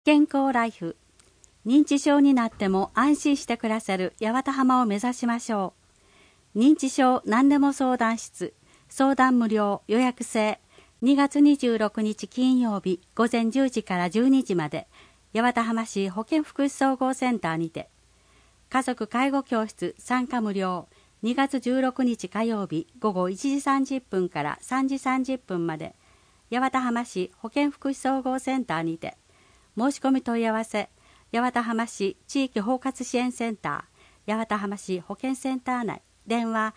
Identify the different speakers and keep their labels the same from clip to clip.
Speaker 1: 健康ライフ。認知症になっても安心して暮らせる八幡浜を目指しましょう。認知症何でも相談室、相談無料、予約制。2月26日金曜日午前10時から12時まで、八幡浜市保健福祉総合センターにて。家族介護教室参加無料。2月16日火曜日午後1時30分から3時30分まで、八幡浜市保健福祉総合センターにて。申し込み問い合わせ、八幡浜市地域包括支援センター、八幡浜市保健センター内、電話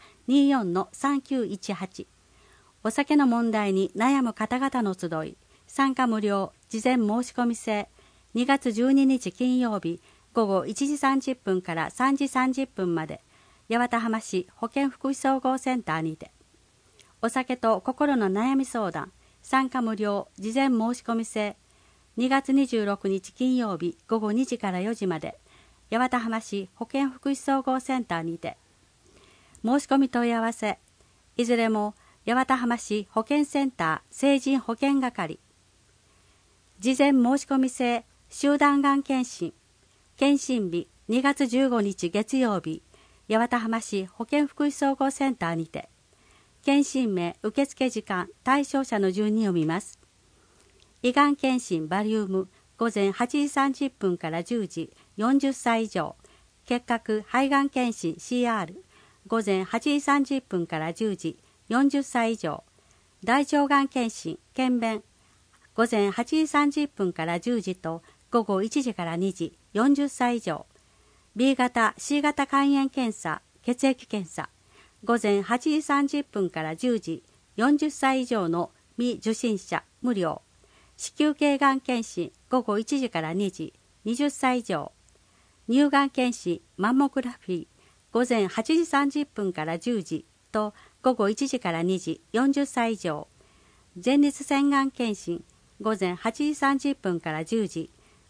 Speaker 1: 24-3918。お酒の問題に悩む方々の集い、参加無料、事前申し込み制。2月12日金曜日午後1時30分から3時30分まで、八幡浜市保健福祉総合センターにて。お酒と心の悩み相談、参加無料、事前申し込み制。2月26日金曜日午後2時から4時まで、八幡浜市保健福祉総合センターにて。申し込み問い合わせ、いずれも八幡浜市保健センター成人保健係。事前申し込み制集団がん検診。検診日2月15日月曜日、八幡浜市保健福祉総合センターにて。検診名、受付時間、対象者の順に読みます。胃がん検診バリウム午前8時30分から10時40歳以上。結核肺がん検診 CR 午前8時30分から10時40歳以上。大腸がん検診検便午前8時30分から10時と午後1時から2時40歳以上。B 型 C 型肝炎検査血液検査午前8時30分から10時40歳以上の未受診者無料。子宮頸がん検診午後1時から2時20歳以上。乳がん検診マンモグラフィー午前8時30分から10時と午後1時から2時40歳以上。前立腺がん検診午前8時30分から10時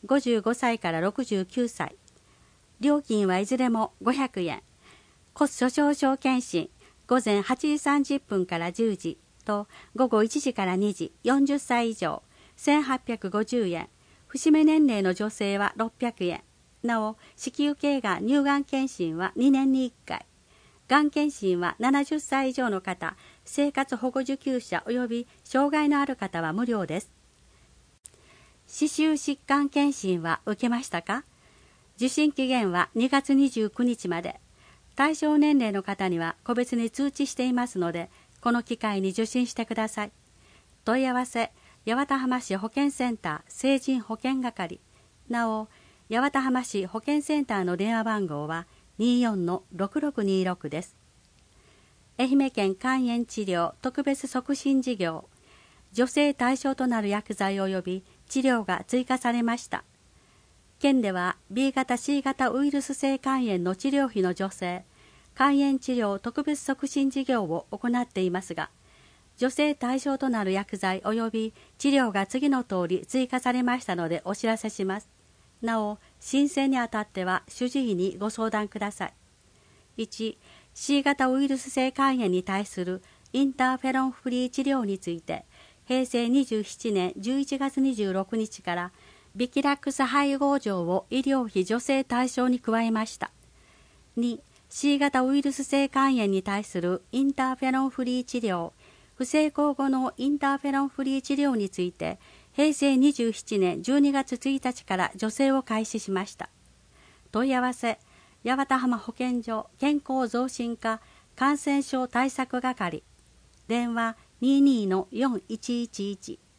Speaker 1: 55歳から69歳。料金はいずれも500円。骨粗しょう症検診午前8時30分から10時と午後1時から2時40歳以上。1850円。節目年齢の女性は600円。なお、子宮頸がん乳がん検診は2年に1回。がん検診は70歳以上の方、生活保護受給者及び障害のある方は無料です。歯周疾患検診は受けましたか？受診期限は2月29日まで。対象年齢の方には個別に通知していますので、この機会に受診してください。問い合わせ、八幡浜市保健センター成人保健係。なお、八幡浜市保健センターの電話番号は 24-6626 です。愛媛県肝炎治療特別促進事業。女性対象となる薬剤及び治療が追加されました。県では B 型 C 型ウイルス性肝炎の治療費の助成、肝炎治療特別促進事業を行っていますが、女性対象となる薬剤及び治療が次の通り追加されましたのでお知らせします。なお、申請にあたっては主治医にご相談ください。1、C 型ウイルス性肝炎に対するインターフェロンフリー治療について、平成27年11月26日からビキラックス配合錠を医療費助成対象に加えました。2、C 型ウイルス性肝炎に対するインターフェロンフリー治療、不成功後のインターフェロンフリー治療について、平成27年12月1日から助成を開始しました。問い合わせ、八幡浜保健所健康増進課感染症対策係。電話 22-4111